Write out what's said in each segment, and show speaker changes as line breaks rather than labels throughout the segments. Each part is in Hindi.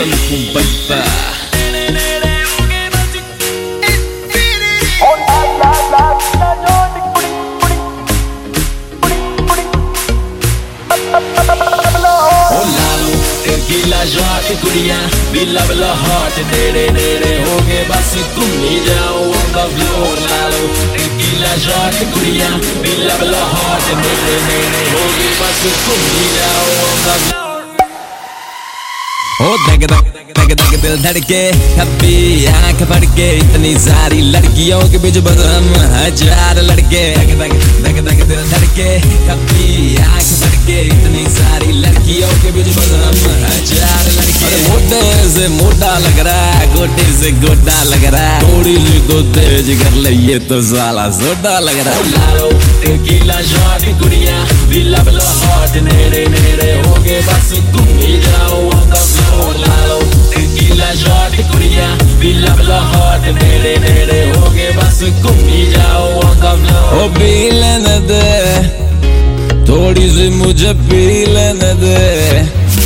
Listen boom bapa. गीला शॉट कुड़ियां भी लव लो हॉट नेड़े नेड़े हो गए बस घूमी जाओ on the floor लालो गीला शॉट कुड़ियां भी लव लो हॉट नेड़े नेड़े हो गए बस घूमी जाओ on the floor ओ दग दग दग दग दिल धड़के कभी आंख फड़ के इतनी सारी लड़कियों के बीच बस हम हजार लड़के दग दग दग दग दिल धड़के कभी आंख फड़ के इतनी सारी लड़कियों के बीच बस हम हजार लड़के मोटे से मोटा लग रहा है गोटे से गोटा लग रहा है थोड़ी सी तो तेज कर ले ये तो साला सोडा लग रहा है लालो गीला शॉट कुड़ियां भी लव लो हॉट नेड़े नेड़े हो गए बस घूमी जाओ on the floor लालो गीला शॉट कुड़ियां भी लव लो हॉट नेड़े नेड़े हो गए बस घूमी जाओ on the floor ओ पी लेने दे थोड़ी सी मुझे पी लेने दे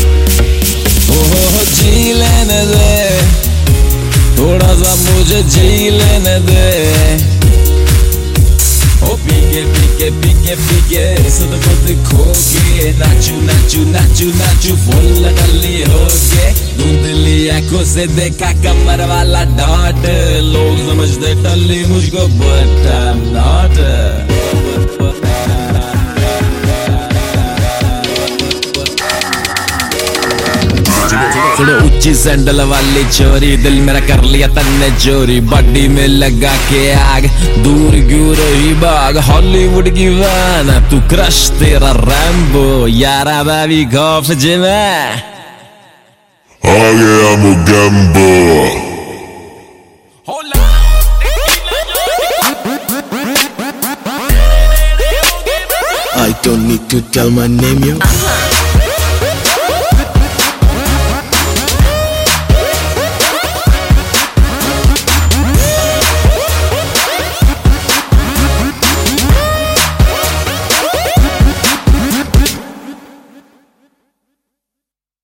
ओ जी लेने दे थोड़ा सा मुझे जी लेने दे ओ पीके पीके पीके पीके खुद खुद खोगे नाचू नाचू नाचू नाचू फुल गली होगे धुंधली आंखों से देखा कमर वाला डॉट लोग समझते टल्ली मुझको but I'm not थोड़ा ऊंची सैंडल वाली चोरी दिल मेरा कर लिया तन्ने चोरी बॉडी में लगा के आग दूर क्यों रही बाग हॉलीवुड की वाना तू क्रश तेरा रैम्बो यारा बाबी खौफ जिमे आ गया मुगम्बो
I don't need to tell my name, yo.